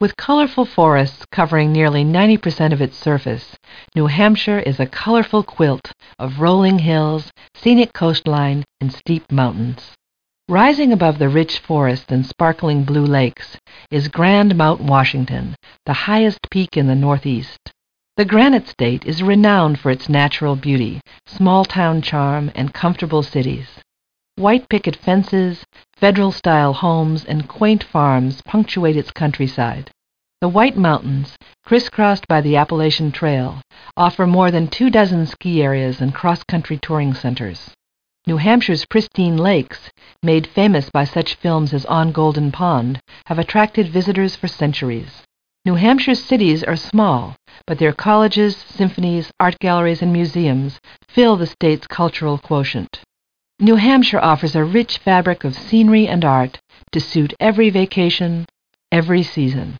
With colorful forests covering nearly 90% of its surface, New Hampshire is a colorful quilt of rolling hills, scenic coastline, and steep mountains. Rising above the rich forest and sparkling blue lakes is Grand Mount Washington, the highest peak in the Northeast. The Granite State is renowned for its natural beauty, small-town charm, and comfortable cities. White picket fences, federal-style homes, and quaint farms punctuate its countryside. The White Mountains, crisscrossed by the Appalachian Trail, offer more than 24 ski areas and cross-country touring centers. New Hampshire's pristine lakes, made famous by such films as On Golden Pond, have attracted visitors for centuries. New Hampshire's cities are small, but their colleges, symphonies, art galleries, and museums fill the state's cultural quotient. New Hampshire offers a rich fabric of scenery and art to suit every vacation, every season.